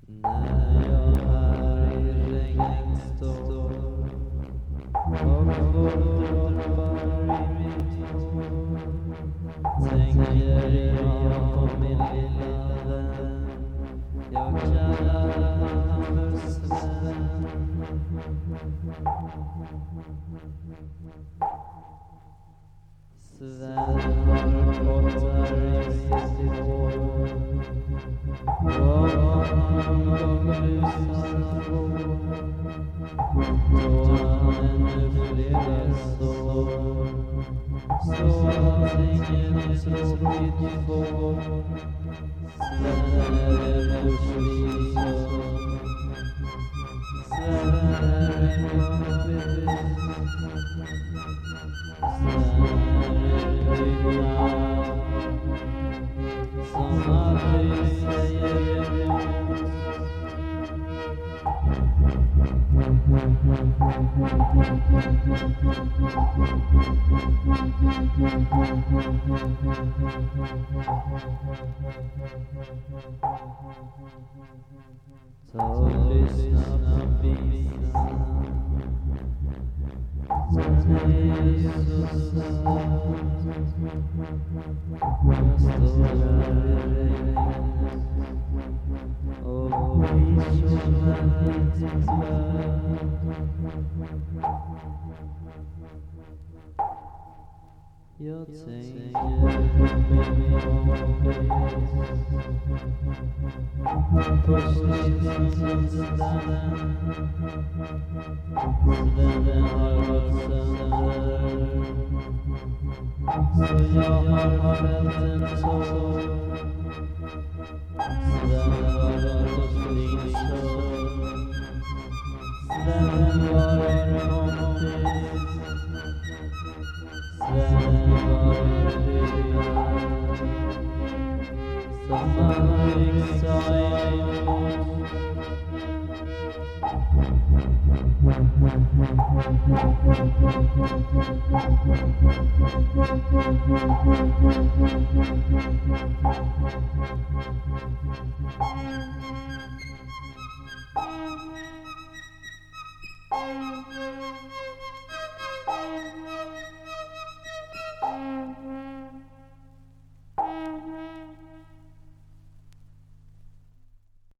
När jag här i regn står och droppar i mitt hår, tänker jag på min lilla vän. Jag kallar han för Sven. Sven har gått här i sitt hår och han gav lyssnarna ro. Då han ännu flera sår, så att ingen tråkigt får. Sven är en urslingsson, Sven är en kompis, Sven är en byggnad som aldrig säger emot. Ta och lyssna på visan, den är ju så söt. Jag står här i regnet och visorna lite blöt. Jag tänker på min kompis, på snitsen Sven. Sven har gått sönder, så jag har fällt en tår. Sven var urslingsson, Sven var en kompis, Sven var en byggnad som aldrig sa emot.